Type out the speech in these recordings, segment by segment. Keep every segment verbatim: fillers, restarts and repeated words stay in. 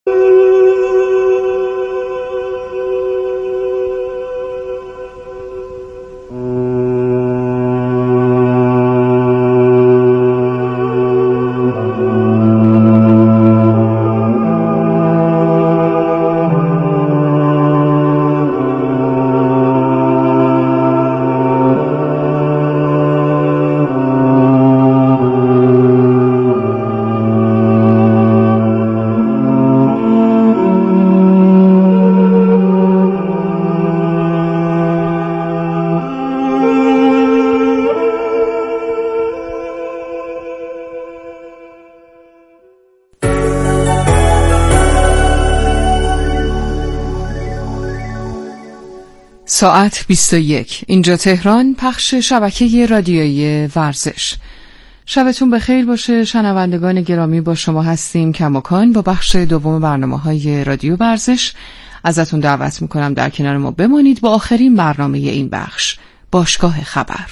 ساعت بیست و یک. اینجا تهران، پخش شبکه رادیویی ورزش. شبتون بخیر باشه شنوندگان گرامی، با شما هستیم کماکان با بخش دوم برنامه‌های رادیو ورزش. ازتون دعوت میکنم در کنار ما بمانید با آخرین برنامه این بخش، باشگاه خبر.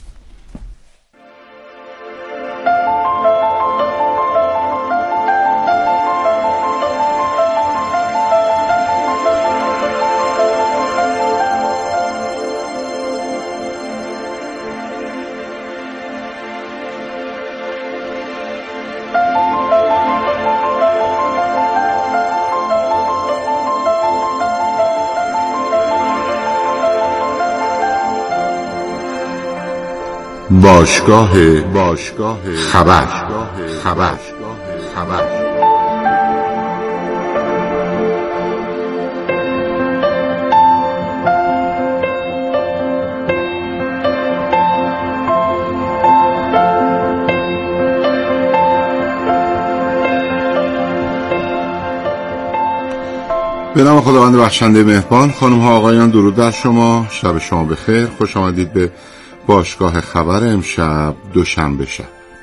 باشگاه باشگاه خبر خبر خبر به نام خداوند بخشنده مهربان. خانم ها آقایان، درود بر شما، شب شما بخیر. خوش آمدید به باشگاه خبر امشب دوشنبه شب.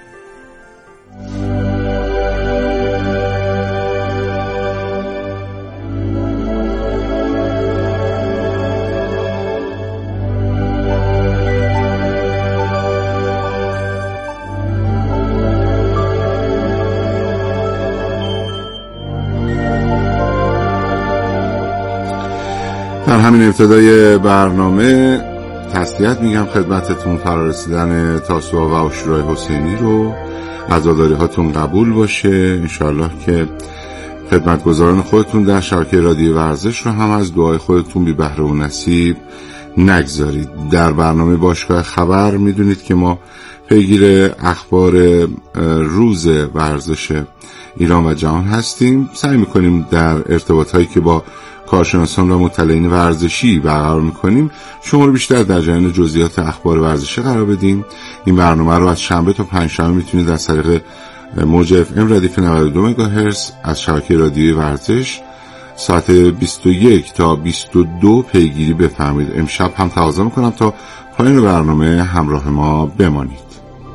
در همین ابتدای برنامه تسلیت میگم خدمتتون. فرارسیدن تاسوعا و عاشورای حسینی رو عزاداری هاتون قبول باشه. انشاءالله که خدمتگزاران خودتون در شبکه رادیو ورزش رو هم از دعای خودتون بی بهره و نصیب نگذارید. در برنامه باشگاه خبر میدونید که ما پیگیر اخبار روز ورزش ایران و جهان هستیم. سعی میکنیم در ارتباطایی که با کارشناسان و مطلعین ورزشی برقرار میکنیم شما رو بیشتر در جریان جزئیات اخبار ورزشی قرار بدیم. این برنامه رو از شنبه تا پنجشنبه میتونید از طریق موج اف ام ردیف نود و دو مگاهرتز از شبکه رادیویی ورزش ساعت بیست و یک تا بیست و دو پیگیری بفرمایید. امشب هم تقاضا میکنم تا پایان برنامه همراه ما بمانید.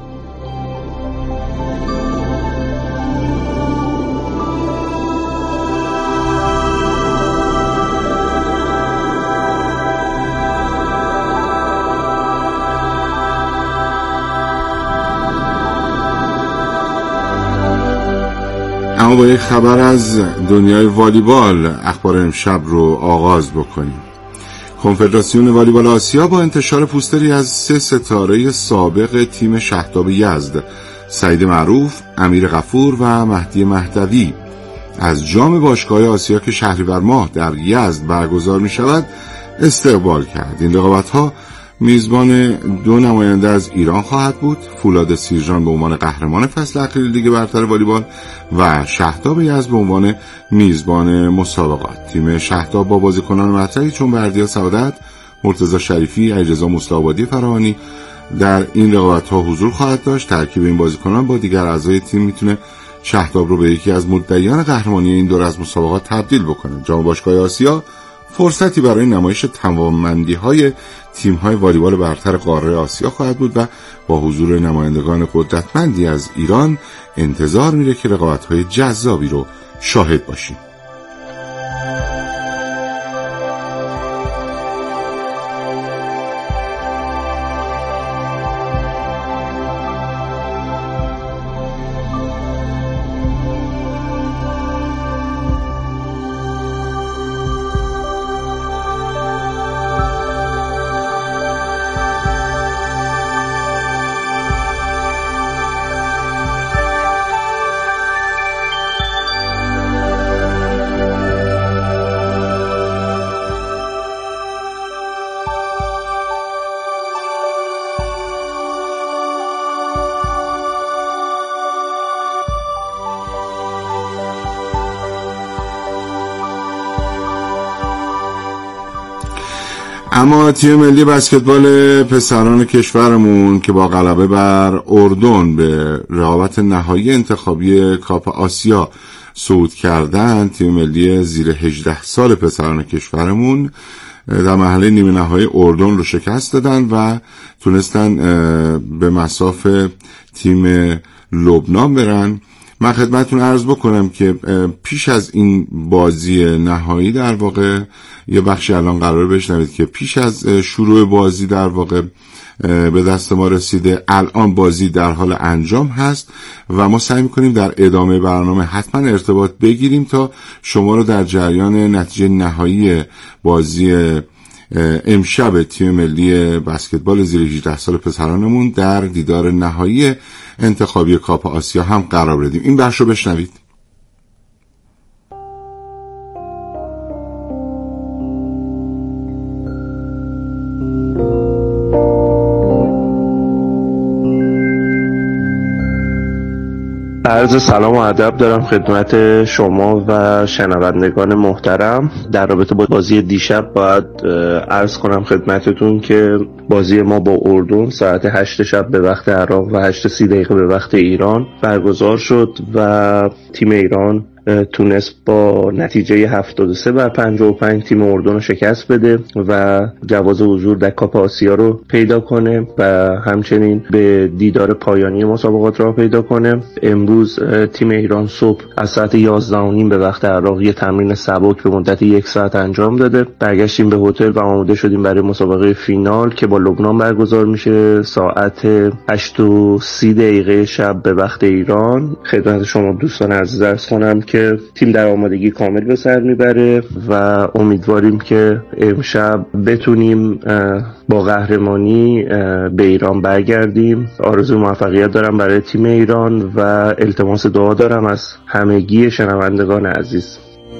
اما با یک خبر از دنیای والیبال اخبار امشب رو آغاز بکنیم. کنفدراسیون والیبال آسیا با انتشار پوستری از سه ستاره سابق تیم شهداب یزد، سعید معروف، امیر غفور و مهدی مهدوی از جام باشگاه آسیا که شهریور ماه در یزد برگزار می شود استقبال کرد. این رقابت‌ها میزبان دو نماینده از ایران خواهد بود: فولاد سیرجان به عنوان قهرمان فصل اخیر لیگ برتر والیبال و شهداب یزد به عنوان میزبان مسابقات. تیم شهداب با بازیکنان مطرحی چون بردیا سعادت، مرتضی شریفی، علیرضا مصطفی فراهانی در این رقابت‌ها حضور خواهد داشت. ترکیب این بازیکنان با دیگر اعضای تیم میتونه شهداب رو به یکی از مدعیان قهرمانی این دور از مسابقات تبدیل بکنه. جام باشگاه آسیا فرصتی برای نمایش توانمندی‌های تیم‌های والیبال برتر قاره آسیا خواهد بود و با حضور نمایندگان قدرتمندی از ایران انتظار میره که رقابت‌های جذابی رو شاهد باشیم. اما تیم ملی بسکتبال پسران کشورمون که با غلبه بر اردن به رقابت نهایی انتخابی کاپ آسیا صعود کردن، تیم ملی زیر هجده سال پسران کشورمون در مرحله نیمه نهایی اردن رو شکست دادن و تونستن به مسافه تیم لبنان برن. من خدمتتون عرض بکنم که پیش از این بازی نهایی در واقع یه بخشی الان قرار بشنوید که پیش از شروع بازی در واقع به دست ما رسیده. الان بازی در حال انجام هست و ما سعی میکنیم در ادامه برنامه حتما ارتباط بگیریم تا شما رو در جریان نتیجه نهایی بازی امشب تیم ملی بسکتبال زیر هجده سال پسرانمون در دیدار نهایی انتخابی کاپ آسیا هم قرار بدیم. این بخش رو بشنوید. عرض سلام و ادب دارم خدمت شما و شنوندگان محترم. در رابطه با بازی دیشب باید عرض کنم خدمتتون که بازی ما با اردن ساعت هشت شب به وقت عراق و هشت سی دقیقه به وقت ایران برگزار شد و تیم ایران تونست با نتیجه هفتاد و سه بر پنجاه و پنج تیم اردن رو شکست بده و جواز حضور در کاپ آسیا رو پیدا کنه و همچنین به دیدار پایانی مسابقات را پیدا کنه. امروز تیم ایران صبح از ساعت یازده و نیم به وقت عراق یه تمرین سبک به مدت یک ساعت انجام داده. برگشتیم به هتل و آماده شدیم برای مسابقه فینال که با لبنان برگزار میشه ساعت هشت و سی دقیقه شب به وقت ایران. خدمت شما دوستان عزیز عرض کنم که تیم در آمادگی کامل به سر میبره و امیدواریم که امشب بتونیم با قهرمانی به ایران برگردیم. آرزوی موفقیت دارم برای تیم ایران و التماس دعا دارم از همگی شنوندگان عزیز.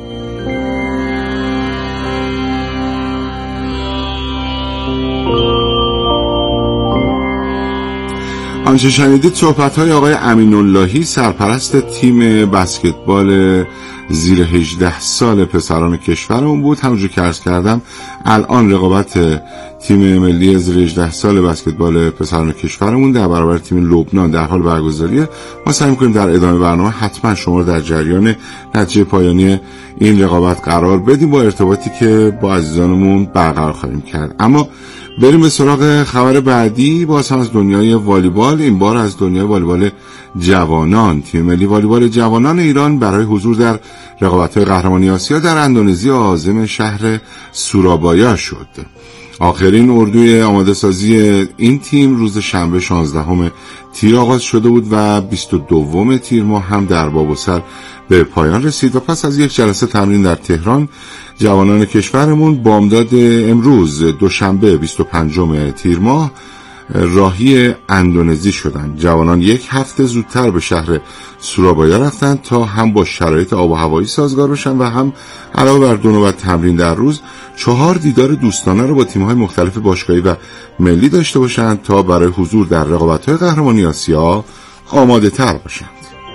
آنچه شنیدید صحبت‌های آقای امین‌اللهی سرپرست تیم بسکتبال زیر هجده سال پسران کشورمون بود. همونجور که عرض کردم الان رقابت تیم ملی زیر هجده سال بسکتبال پسران کشورمون در برابر تیم لبنان در حال برگزاریه. ما سعی می‌کنیم در ادامه برنامه حتما شما رو در جریان نتیجه پایانی این رقابت قرار بدیم با ارتباطی که با عزیزانمون برقرار خواهیم کرد. اما بریم به سراغ خبر بعدی. باز هم از دنیای والیبال، این بار از دنیای والیبال جوانان. تیم ملی والیبال جوانان ایران برای حضور در رقابت‌های قهرمانی آسیا در اندونزی عازم شهر سورابایا شد. آخرین اردوی آماده سازی این تیم روز شنبه شانزدهم تیر آغاز شده بود و بیست و دوم تیر ماه هم در باب و سر به پایان رسید و پس از یک جلسه تمرین در تهران جوانان کشورمون بامداد امروز دوشنبه بیست و پنجم تیر ماه راهی اندونزی شدند. جوانان یک هفته زودتر به شهر سورابایا رفتند تا هم با شرایط آب و هوایی سازگار بشن و هم علاوه بر دو نوبت تمرین در روز چهار دیدار دوستانه رو با تیم‌های مختلف باشگاهی و ملی داشته باشند تا برای حضور در رقابت‌های قهرمانی آسیا آماده تر باشند.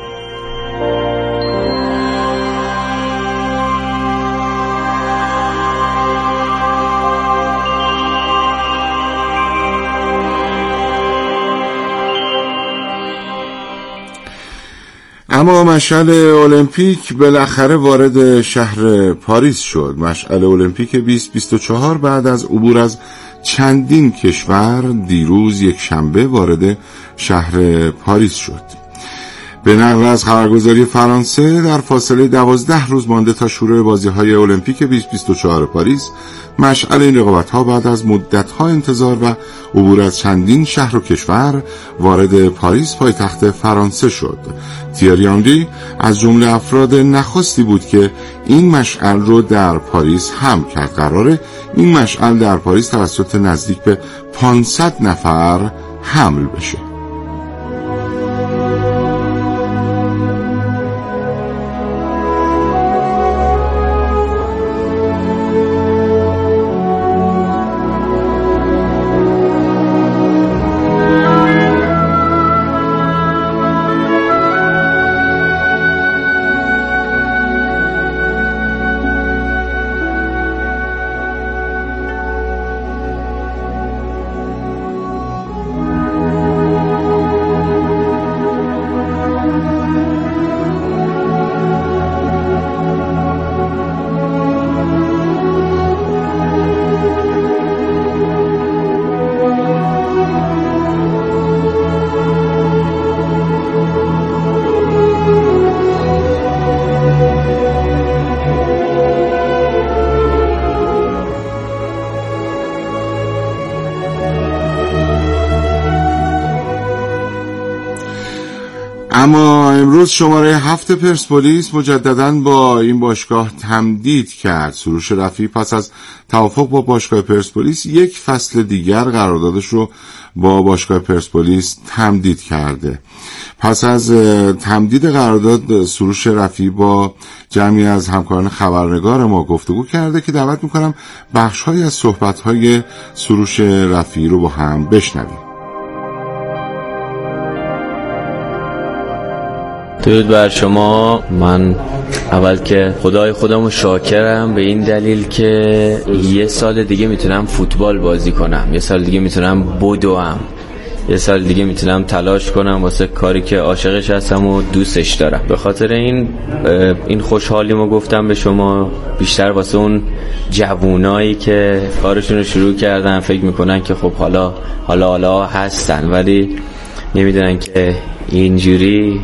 اما مشعل المپیک بالاخره وارد شهر پاریس شد. مشعل المپیک بیست بیست و چهار بعد از عبور از چندین کشور دیروز یک شنبه وارد شهر پاریس شد. به نقل از خبرگزاری فرانسه در فاصله دوازده روز مانده تا شروع بازی‌های المپیک بیست بیست و چهار پاریس، مشعل این رقابت‌ها بعد از مدت‌ها انتظار و عبور از چندین شهر و کشور وارد پاریس پایتخت فرانسه شد. تیری آنری از جمله افراد نخستی بود که این مشعل رو در پاریس هم کرد. قراره این مشعل در پاریس توسط نزدیک به پانصد نفر حمل بشه. اما امروز شماره هفت پرسپولیس مجدداً با این باشگاه تمدید کرد. سروش رفیعی پس از توافق با باشگاه پرسپولیس یک فصل دیگر قراردادش رو با باشگاه پرسپولیس تمدید کرده. پس از تمدید قرارداد سروش رفیعی با جمعی از همکاران خبرنگار ما گفتگو کرده که دعوت میکنم بخش‌هایی از صحبت‌های سروش رفیعی رو با هم بشنویم. درود بر شما. من اول که خدای خودمو شاکرم به این دلیل که یه سال دیگه میتونم فوتبال بازی کنم، یه سال دیگه میتونم بدوم، یه سال دیگه میتونم تلاش کنم واسه کاری که عاشقش هستم و دوستش دارم. به خاطر این این خوشحالیمو گفتم به شما، بیشتر واسه اون جوونایی که کارشون رو شروع کردن، فکر میکنن که خب حالا حالا حالا هستن ولی نمیدونن که اینجوری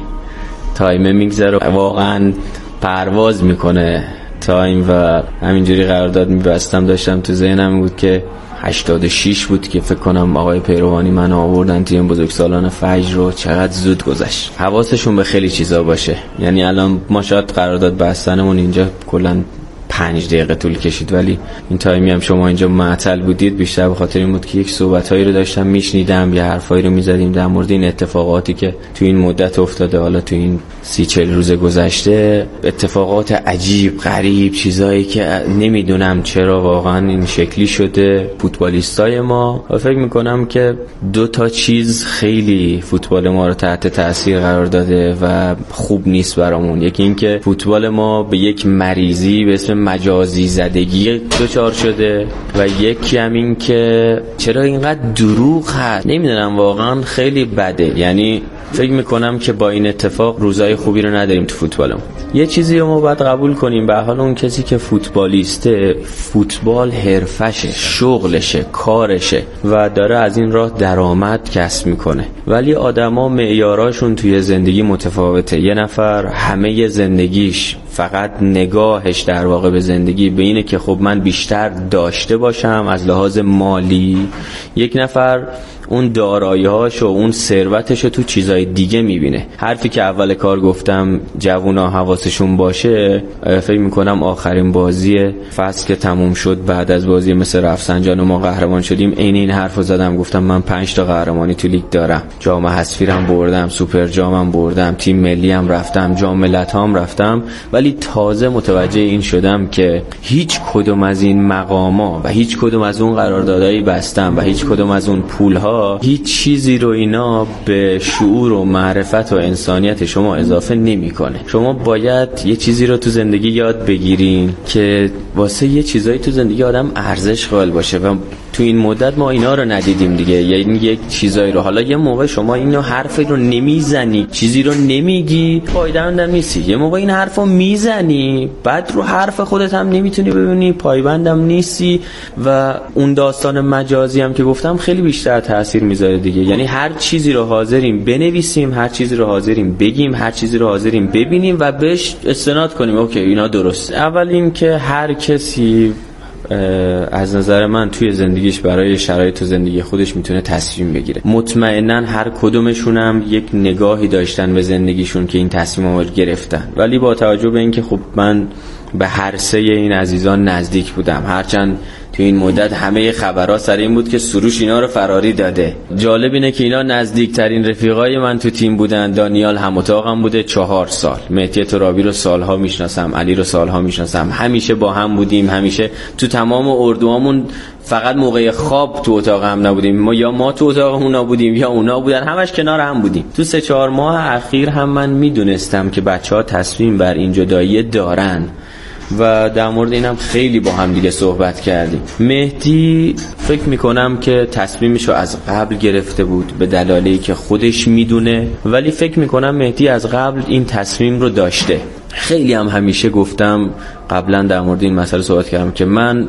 تایم میگذره، واقعا پرواز میکنه تایم و همینجوری قرارداد میبستم. داشتم تو ذهنم بود که هشتاد و شش بود که فکر کنم آقای پیروانی منو آوردن توی این بزرگسالان فجر رو. چقدر زود گذشت. حواسشون به خیلی چیزا باشه. یعنی الان ما شاید قرارداد بستنمون اینجا کلا پنج دقیقه طول کشید ولی این تایمی هم شما اینجا معطل بودید بیشتر به خاطر این بود که یک صحبتایی رو داشتم میشنیدم، یه حرفایی رو میزدیم در مورد این اتفاقاتی که تو این مدت افتاده، حالا تو این سی چل روز گذشته، اتفاقات عجیب غریب، چیزایی که نمیدونم چرا واقعا این شکلی شده فوتبالیستای ما. و فکر میکنم که دو تا چیز خیلی فوتبال ما رو تحت تاثیر قرار داده و خوب نیست برامون. یکی این که فوتبال ما به یک مریضی به اسم مجازی زدگی دچار شده و یکی هم این که چرا اینقدر دروغ هست. نمیدونم واقعا خیلی بده. یعنی فکر میکنم که با این اتفاق روزای خوبی رو نداریم تو فوتبالمون. یه چیزی رو ما باید قبول کنیم، به حال اون کسی که فوتبالیسته، فوتبال حرفشه، شغلشه، کارشه و داره از این راه درآمد کسب میکنه. ولی آدما معیاراشون توی زندگی متفاوته. یه نفر همه زندگیش فقط نگاهش در واقع به زندگی به اینه که خب من بیشتر داشته باشم از لحاظ مالی. یک نفر اون دارایی‌هاش و اون ثروتش رو تو چیزای دیگه میبینه. حرفی که اول کار گفتم جوونا حواسشون باشه، فکر میکنم آخرین بازی فصل که تموم شد بعد از بازی مثل رفسنجان و ما قهرمان شدیم عین این حرفو زدم. گفتم من پنج تا قهرمانی تو لیگ دارم، جام حذفی‌ام بردم، سوپر جامم بردم، تیم ملی هم رفتم، جام ملت‌هام رفتم، ولی تازه متوجه این شدم که هیچ کدوم از این مقاما و هیچ کدوم از اون قراردادایی بستم و هیچ کدوم از اون پول‌ها هیچ چیزی رو اینا به شعور و معرفت و انسانیت شما اضافه نمی‌کنه. شما باید یه چیزی رو تو زندگی یاد بگیرین که واسه یه چیزایی تو زندگی آدم ارزش قائل باشه و تو این مدت ما اینا رو ندیدیم دیگه. یعنی یک چیزایی رو حالا یه موقع شما اینو حرفی رو نمیزنی، چیزی رو نمیگی، پایبند هم نیستی. یه موقع این حرفو میزنی بعد رو حرف خودت هم نمیتونی ببینی، پایبندم نیستی و اون داستان مجازی هم که گفتم خیلی بیشتر تاثیر میذاره دیگه. یعنی هر چیزی رو حاضریم بنویسیم، هر چیزی رو حاضریم بگیم، هر چیزی رو حاضریم ببینیم و بهش استناد کنیم اوکی اینا درست. اول این که هر کسی از نظر من توی زندگیش برای شرایط زندگی خودش میتونه تصمیم بگیره. مطمئناً هر کدومشون هم یک نگاهی داشتن به زندگیشون که این تصمیم رو گرفتن، ولی با توجه به اینکه خب من به هر سه این عزیزان نزدیک بودم، هرچند تو این مدت همه خبرها سر این بود که سروش اینا رو فراری داده. جالب اینه که اینا نزدیکترین رفیقای من تو تیم بودن. دانیال هم اتاقم بوده چهار سال، مهدی ترابی رو سالها میشناسم، علی رو سالها میشناسم، همیشه با هم بودیم، همیشه تو تمام اردوامون فقط موقع خواب تو اتاق هم نبودیم، ما یا ما تو اتاق اونا بودیم یا اونا بودن، همش کنار هم بودیم. تو سه چهار ماه اخیر هم من میدونستم که بچه‌ها تصمیم بر این جدایی دارن و در مورد اینم خیلی با هم دیگه صحبت کردیم. مهدی فکر میکنم که تصمیمشو از قبل گرفته بود به دلایلی که خودش میدونه، ولی فکر میکنم مهدی از قبل این تصمیم رو داشته. خیلی هم همیشه گفتم، قبلا در مورد این مسئله صحبت کردم که من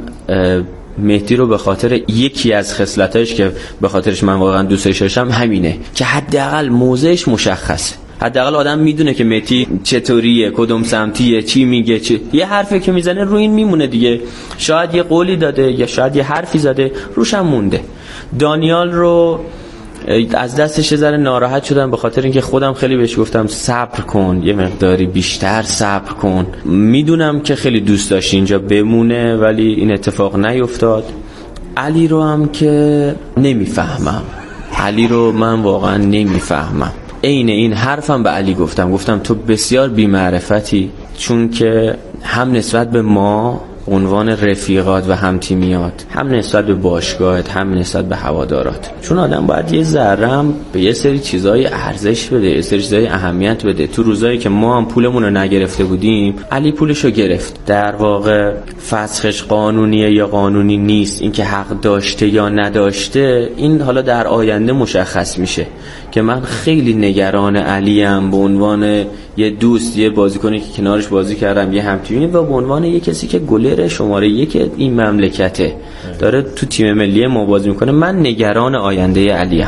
مهدی رو به خاطر یکی از خصلتاش که به خاطرش من واقعا دوستش داشتم همینه که حداقل موضعش مشخصه. حداقل آدم میدونه که مهدی چطوریه، کدوم سمتیه، چی میگه، چی یه حرفی که میزنه رو این میمونه دیگه. شاید یه قولی داده یا شاید یه حرفی زده روش هم مونده. دانیال رو از دستش ذره ناراحت شدم، به خاطر اینکه خودم خیلی بهش گفتم صبر کن، یه مقداری بیشتر صبر کن. میدونم که خیلی دوست داشت اینجا بمونه ولی این اتفاق نیفتاد. علی رو هم که نمیفهمم، علی رو من واقعا نمیفهمم. عین این حرفم به علی گفتم، گفتم تو بسیار بی‌معرفتی، چون که هم نسبت به ما عنوان رفیقات و هم تیمیات، هم نسبت به باشگاهت، هم نسبت به هوادارات، چون آدم باید یه ذرم به یه سری چیزای ارزش بده، یه سری چیزای اهمیت بده. تو روزایی که ما هم پولمون رو نگرفته بودیم، علی پولشو گرفت. در واقع فسخش قانونیه یا قانونی نیست، این که حق داشته یا نداشته، این حالا در آینده مشخص میشه. که من خیلی نگران علیم به عنوان یه دوست، یه بازیکنی که کنارش بازی کردم، یه همتیمی، و به عنوان یه کسی که گلر شماره یک این مملکته، داره تو تیم ملی ما بازی میکنه. من نگران آینده علیم.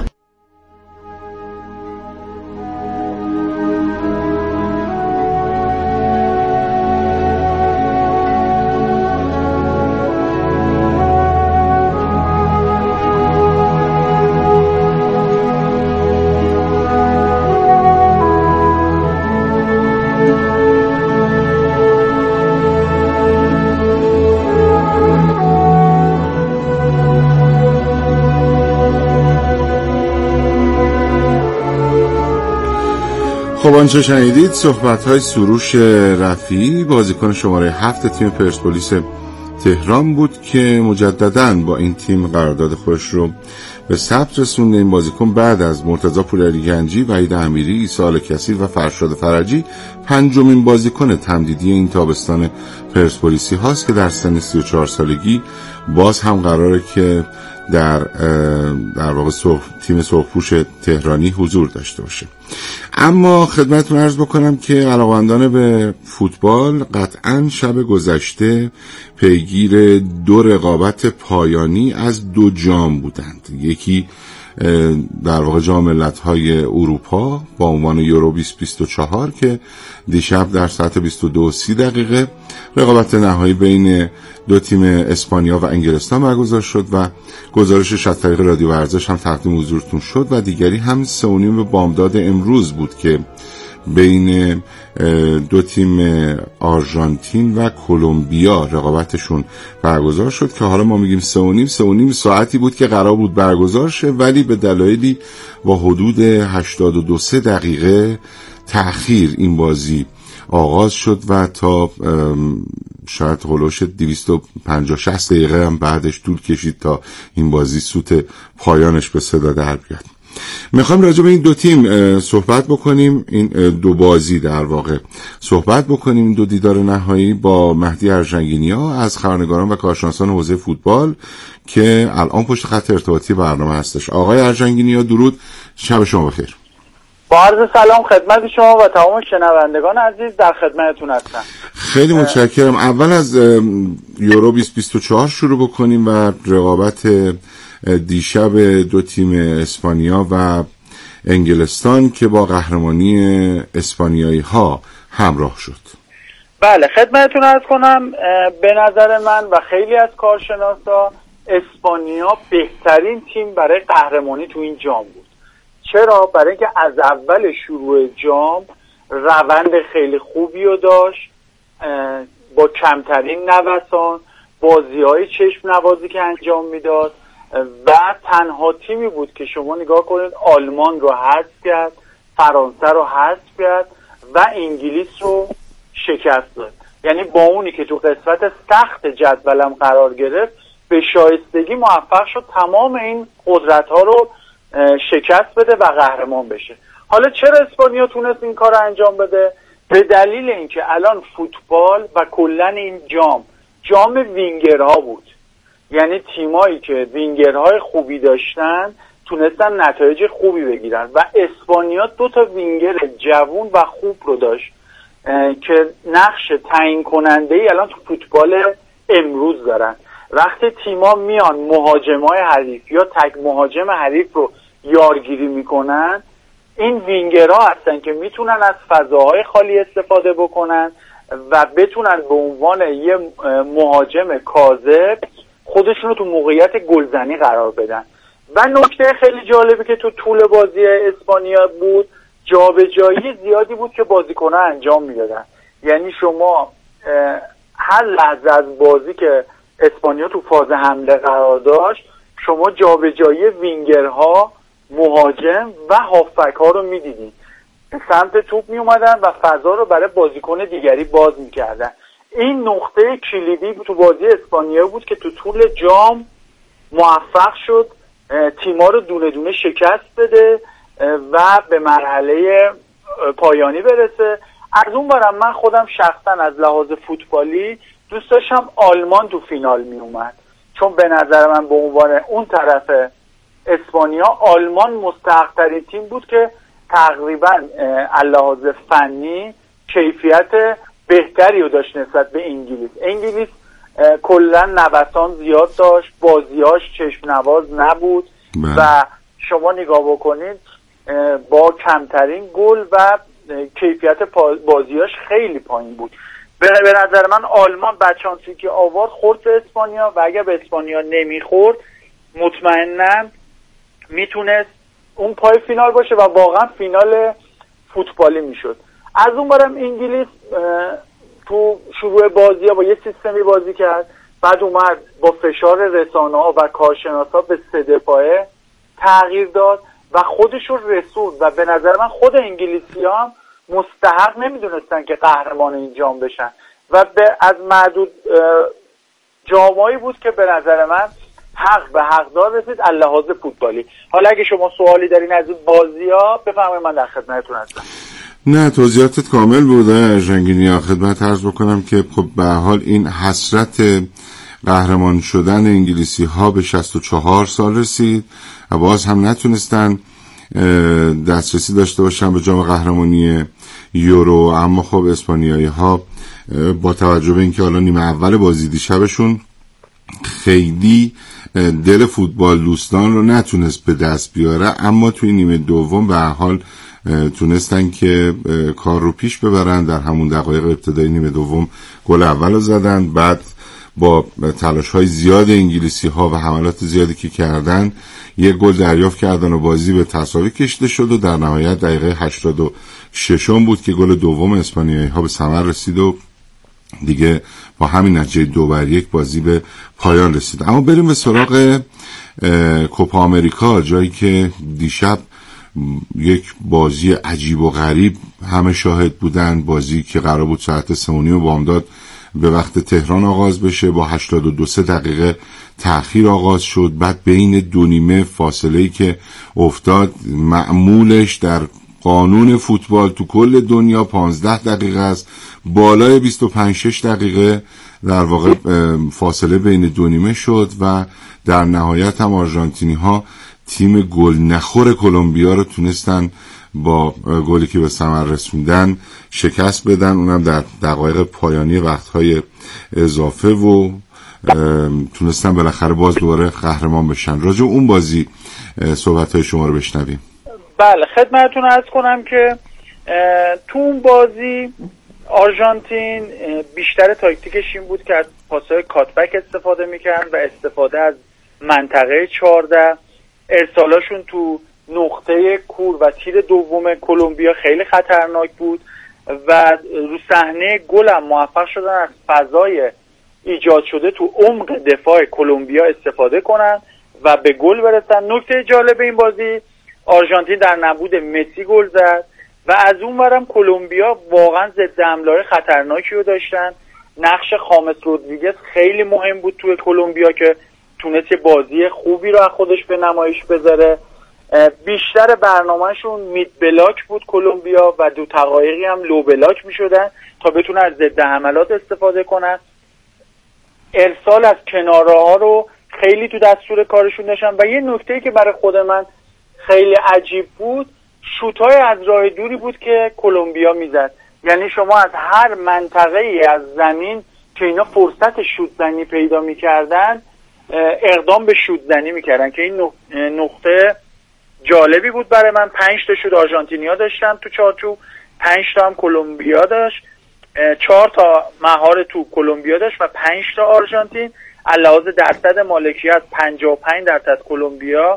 خب آنچه شنیدید صحبت‌های سروش رفیعی، بازیکن شماره هفت تیم پرسپولیس تهران بود که مجدداً با این تیم قرارداد خودش رو به ثبت رسونده. این بازیکن بعد از مرتضی پورعلی گنجی، وحید امیری، عیسی آل‌کثیر و فرشاد فرجی پنجمین بازیکن تمدیدی این تابستان پرسپولیسی هاست که در سن سی و چهار سالگی باز هم قراره که در در واقع تیم سرخپوش تهرانی حضور داشته باشه. اما خدمتتون عرض بکنم که علاقه‌مندان به فوتبال قطعاً شب گذشته پیگیر دو رقابت پایانی از دو جام بودند. یکی در واقع جام ملت‌های اروپا با عنوان یورو بیست بیست و چهار که دیشب در ساعت بیست و دو و سی دقیقه رقابت نهایی بین دو تیم اسپانیا و انگلستان برگزار شد و گزارشش از طریق رادیو ورزش هم تقدیم حضورتون شد، و دیگری هم سه و نیم بامداد امروز بود که بین دو تیم آرژانتین و کلمبیا رقابتشون برگزار شد که حالا ما میگیم سه و نیم سه و نیم ساعتی بود که قرار بود برگزار شه، ولی به دلایلی با حدود هشتاد و دو سه دقیقه تأخیر این بازی آغاز شد و تا شاید هلوش دویست و پنجاه شصت دقیقه هم بعدش طول کشید تا این بازی سوت پایانش به صدا در بیاد. میخوام راجع به این دو تیم صحبت بکنیم، این دو بازی در واقع صحبت بکنیم، این دو دیدار نهایی با مهدی ارژنگینیا از خبرنگاران و کارشناسان حوزه فوتبال که الان پشت خط ارتباطی برنامه هستش. آقای ارژنگینیا درود، شب شما بخیر. با عرض سلام خدمت شما و تمام شنوندگان عزیز، در خدمتتون هستم. خیلی متشکرم. اول از یورو بیست بیست و چهار شروع بکنیم و رقابت دیشب دو تیم اسپانیا و انگلستان که با قهرمانی اسپانیایی ها همراه شد. بله خدمتتون عرض کنم، به نظر من و خیلی از کارشناسا اسپانیا بهترین تیم برای قهرمانی تو این جام بود. چرا؟ برای اینکه از اول شروع جام روند خیلی خوبی رو داشت، با کمترین نوسان، بازی‌های چشم نوازی که انجام میداد و تنها تیمی بود که شما نگاه کنید آلمان رو حذف کرد، فرانسه رو حذف کرد و انگلیس رو شکست داد. یعنی با اونی که تو قسمت سخت جدولم قرار گرفت به شایستگی موفق شد تمام این قدرت‌ها رو شکست بده و قهرمان بشه. حالا چرا اسپانیا تونست این کار رو انجام بده؟ به دلیل اینکه الان فوتبال و کلا این جام جام وینگرها بود. یعنی تیمایی که وینگرهای خوبی داشتن تونستن نتایج خوبی بگیرن و اسپانیا دو تا وینگر جوون و خوب رو داشت که نقش تعیین کننده ای الان تو فوتبال امروز دارن. وقتی تیما میان مهاجمای حریف یا تک مهاجم حریف رو یارگیری میکنن، این وینگرها هستن که میتونن از فضاهای خالی استفاده بکنن و بتونن به عنوان یه مهاجم کاذب خودشون رو تو موقعیت گلزنی قرار بدن و نکته خیلی جالبی که تو طول بازی اسپانیا بود، جابجایی زیادی بود که بازیکن‌ها انجام میدادن. یعنی شما هر لحظه از بازی که اسپانیا تو فاز حمله قرار داشت، شما جابجایی وینگرها، مهاجم و هافبک ها رو میدیدین، به سمت توپ می اومدن و فضا رو برای بازیکن دیگری باز میکردن. این نقطه کلیدی تو بازی اسپانیا بود که تو طول جام موفق شد تیما رو دونه دونه شکست بده و به مرحله پایانی برسه. از اون برم من خودم شخصا از لحاظ فوتبالی دوست داشتم آلمان تو فینال می اومد، چون به نظر من به عنوان اون طرف اسپانیا آلمان مستحق‌ترین تیم بود که تقریبا از لحاظ فنی کیفیت بهتری رو داشت نسبت به انگلیس. انگلیس کلا نوسان زیاد داشت، بازیاش چشم نواز نبود من. و شما نگاه بکنید با کمترین گل و کیفیت بازیاش خیلی پایین بود. به نظر من آلمان بدشانسی که آورد خورد به اسپانیا و اگر به اسپانیا نمیخورد مطمئناً میتونست اون پای فینال باشه و واقعا فینال فوتبالی میشد. از اون برم انگلیس تو شروع بازی ها با یه سیستمی بازی کرد، بعد اومد با فشار رسانه ها و کارشناسا به سه دفاعه تغییر داد و خودش رو رسوند و به نظر من خود انگلیسی ها هم مستحق نمیدونستن که قهرمان این جام بشن و به از معدود جامایی بود که به نظر من حق به حقدار رسید از لحاظ فوتبالی. حالا اگه شما سوالی دارین از این بازی ها بفرمایید، من در خدمتتون هستم. نه توضیحاتت کامل بوده ژنگینیا. خدمت عرض بکنم که خب به حال این حسرت قهرمان شدن انگلیسی ها به شصت و چهار سال رسید و باز هم نتونستن دسترسی داشته باشن به جام قهرمانی یورو. اما خب اسپانیایی ها با توجه به اینکه حالا نیمه اول بازی دیشبشون خیلی دل فوتبال دوستان رو نتونست به دست بیاره، اما توی نیمه دوم به حال تونستن که کار رو پیش ببرن. در همون دقایق ابتدایی نیمه دوم گل اول رو زدن، بعد با تلاش های زیاد انگلیسی ها و حملات زیادی که کردن یک گل دریافت کردن و بازی به تساوی کشیده شد و در نهایت دقیقه هشتاد و شش بود که گل دوم اسپانیایی ها به ثمر رسید و دیگه با همین نتیجه دو بر یک بازی به پایان رسید. اما بریم به سراغ کوپا آمریکا، جایی که دیشب یک بازی عجیب و غریب همه شاهد بودن. بازی که قرار بود ساعت سه و نیم بامداد به وقت تهران آغاز بشه با هشتاد و دو دقیقه تأخیر آغاز شد. بعد بین دو نیمه فاصله‌ای که افتاد معمولش در قانون فوتبال تو کل دنیا پانزده دقیقه است، بالای بیست و پنج شش دقیقه در واقع فاصله بین دو نیمه شد و در نهایت هم آرژانتینی ها تیم گل نخور کلمبیا رو تونستن با گلی که به ثمر رسوندن شکست بدن، اونم در دقایق پایانی وقتهای اضافه و تونستن بالاخره باز دوباره قهرمان بشن. راجع اون بازی صحبت‌های شما رو بشنویم. بله خدمتتون عرض کنم که تو اون بازی آرژانتین بیشتر تاکتیکش این بود که از پاس‌های کاتبک استفاده می‌کرد و استفاده از منطقه چهارده. ارسالاشون تو نقطه کور و تیر دوم کلمبیا خیلی خطرناک بود و رو صحنه گل هم موفق شدن از فضای ایجاد شده تو عمق دفاع کلمبیا استفاده کنن و به گل برسن. نکته جالب این بازی آرژانتین در نبود مسی گل زد و از اون ورم کلمبیا واقعا ضد حمله‌های خطرناکی رو داشتن. نقش خامس رودریگز خیلی مهم بود توی کلمبیا که تونست بازی خوبی رو از خودش به نمایش بذاره. بیشتر برنامهشون مید بلاک بود کلمبیا و دو دقایقی هم لو بلاک می شدن تا بتونن از ضد حملات استفاده کنن. ارسال از کناره ها رو خیلی تو دستور کارشون داشتن و یه نکته‌ای که برای خود من خیلی عجیب بود، شوت‌های از راه دوری بود که کلمبیا میزد. یعنی شما از هر منطقه‌ای از زمین که اینا فرصت شوت زنی پیدا می‌کردن اقدام به شوت زنی می‌کردن که این نقطه جالبی بود برای من. پنج تا شوت آرژانتینیا داشتن تو چارچوب، پنج تا هم کلمبیا داشت. چهار تا مهار تو کلمبیا داشت و پنج تا آرژانتین. علاوه درصد مالکیت پنجاه و پنج درصد کلمبیا،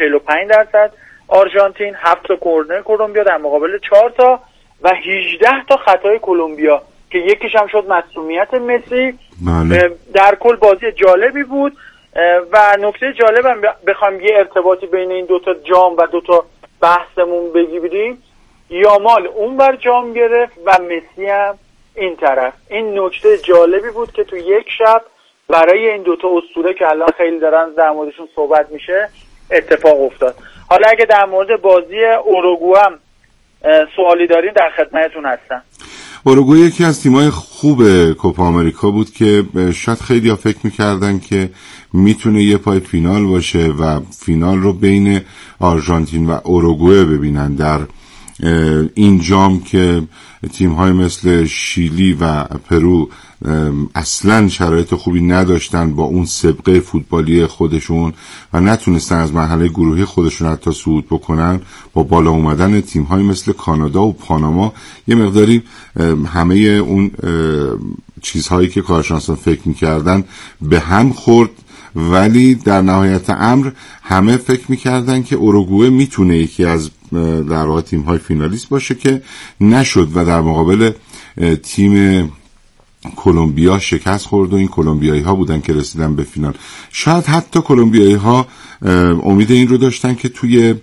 چهل و پنج درصد آرژانتین، هفت تا کورنر کلمبیا در مقابل چهار تا و هجده تا خطای کلمبیا که یکیش هم شد معصومیت مسی. بله. در کل بازی جالبی بود و نکته جالبم بخوام یه ارتباطی بین این دوتا جام و دوتا بحثمون بگیریم، یامال اون بر جام گرفت و مسی هم این طرف. این نکته جالبی بود که تو یک شب برای این دوتا اسطوره که الان خیلی دارن در موردشون صحبت میشه اتفاق افتاد. حالا اگه در مورد بازی اوروگوئه هم سوالی دارین در خدمتتون هستم. اوروگوئه یکی از تیمای خوب کوپا آمریکا بود که شاید خیلی ها فکر میکردن که میتونه یه پای فینال باشه و فینال رو بین آرژانتین و اوروگوئه ببینن در این جام که تیم‌های مثل شیلی و پرو اصلاً شرایط خوبی نداشتن با اون سابقه فوتبالی خودشون و نتونستن از مرحله گروهی خودشون حتی صعود بکنن. با بالا اومدن تیم‌های مثل کانادا و پاناما یه مقداری همه اون چیزهایی که کارشناسان فکر می‌کردن به هم خورد، ولی در نهایت امر همه فکر می‌کردن که اوروگوئه میتونه یکی از در واقع تیم‌های فینالیست باشه که نشد و در مقابل تیم کلمبیا شکست خورد و این کلمبیایی ها بودن که رسیدن به فینال. شاید حتی کلمبیایی ها امید این رو داشتن که توی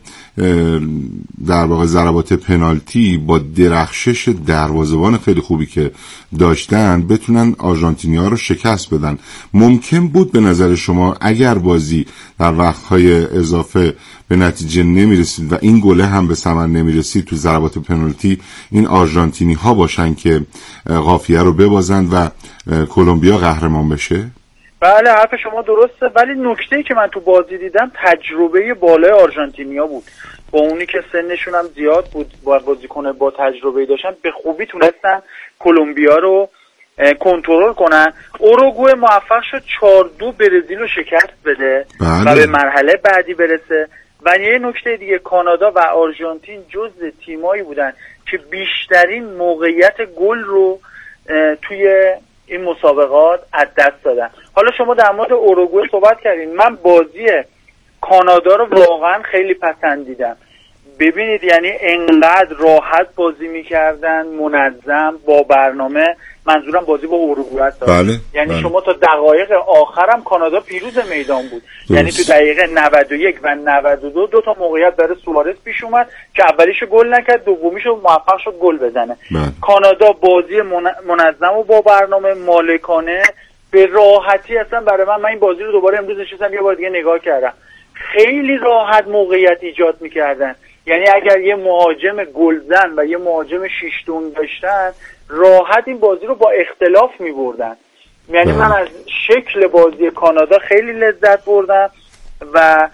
در واقع ضربات پنالتی با درخشش دروازه‌بان خیلی خوبی که داشتن بتونن آرژانتینی‌ها رو شکست بدن. ممکن بود به نظر شما اگر بازی در وقت‌های اضافه به نتیجه نمی‌رسید و این گله هم به ثمر نمی‌رسید تو ضربات پنالتی این آرژانتینی‌ها باشن که قافیه رو ببازن و کلمبیا قهرمان بشه؟ بله حرف شما درسته، ولی نکته‌ای که من تو بازی دیدم تجربه بالای آرژانتینیا بود. با اونی که سنشون هم زیاد بود با بازیکن با تجربه داشتن به خوبی تونستن کلمبیا رو کنترل کنن. اوروگوئه موفق شد چهار دو برزیل رو شکست بده بله. و به مرحله بعدی برسه. و یه نکته دیگه، کانادا و آرژانتین جزو تیمایی بودن که بیشترین موقعیت گل رو توی این مسابقات از دست دادن. حالا شما در مورد اوروگوئه صحبت کردین، من بازی کانادا رو واقعا خیلی پسندیدم. ببینید یعنی انقدر راحت بازی میکردن، منظم، با برنامه. منظورم بازی با اوروگوئه است. بله، یعنی بله. شما تا دقایق آخرم کانادا پیروز میدان بود. دوست. یعنی تو دقیقه نود و یک و نود و دو دو تا موقعیت برای سوارز پیش اومد که اولیشو گل نکرد، دومیشو موفق شد گل بزنه. بله. کانادا بازی منظم و با برنامه، مالکانه، به راحتی اصلا برای من من این بازی رو دوباره امروز نشستم یه بار دیگه نگاه کردم. خیلی راحت موقعیت ایجاد میکردن. یعنی اگر یه مهاجم گلزن و یه مهاجم شیشتون داشتن راحت این بازی رو با اختلاف می‌بردن. یعنی من از شکل بازی کانادا خیلی لذت بردم و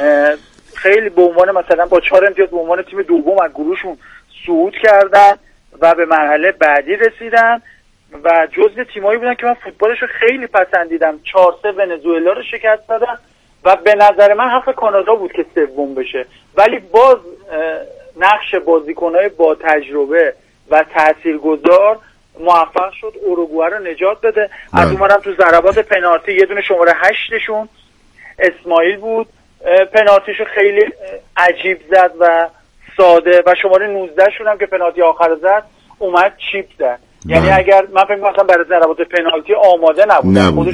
خیلی به عنوان مثلا با چهار امتیاز به عنوان تیم دوم از گروهشون صعود کردن و به مرحله بعدی رسیدن و جزو تیمایی بودن که من فوتبالش رو خیلی پسندیدم. چهار سه ونزوئلا رو شکست دادن و به نظر من حق کانادا بود که سوم بشه، ولی باز نقش بازیکن‌های با تجربه و تاثیرگذار موفق شد اوروگوئه رو نجات بده. از اونورم تو ضربات پنالتی یه دونه شماره هشتشون اسماعیل بود، پنالتیشو خیلی عجیب زد و ساده، و شماره نوزده شون هم که پنالتی آخر زد اومد چیپ زد. یعنی اگر من فکر می‌کنم برای ضربات پنالتی آماده نبود، خودش